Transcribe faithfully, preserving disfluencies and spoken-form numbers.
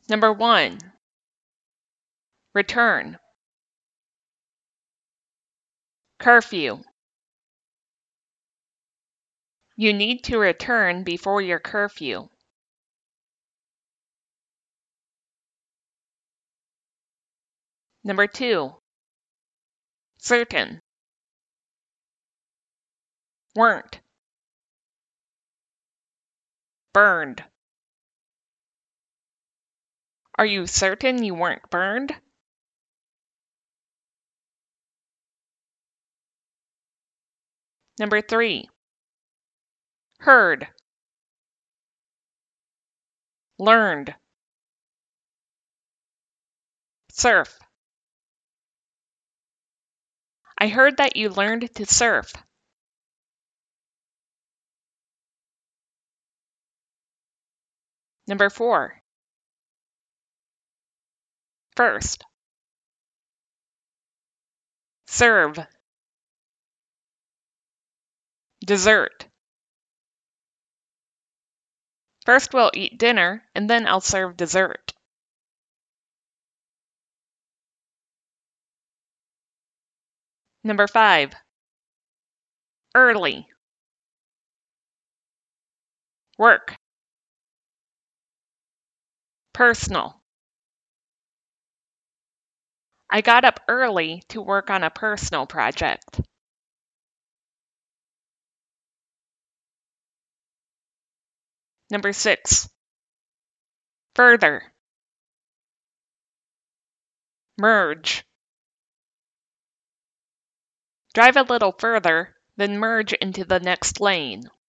Number one, return. Curfew. You need to return before your curfew. Number two, certain. Weren't. Burned. Are you certain you weren't burned? Number three, heard. Learned. Surf. I heard that you learned to surf. Number four, first. Serve. Dessert. First we'll eat dinner, and then I'll serve dessert. Number five, early. Work. Personal. I got up early to work on a personal project. Number six, further. Merge. Drive a little further, then merge into the next lane.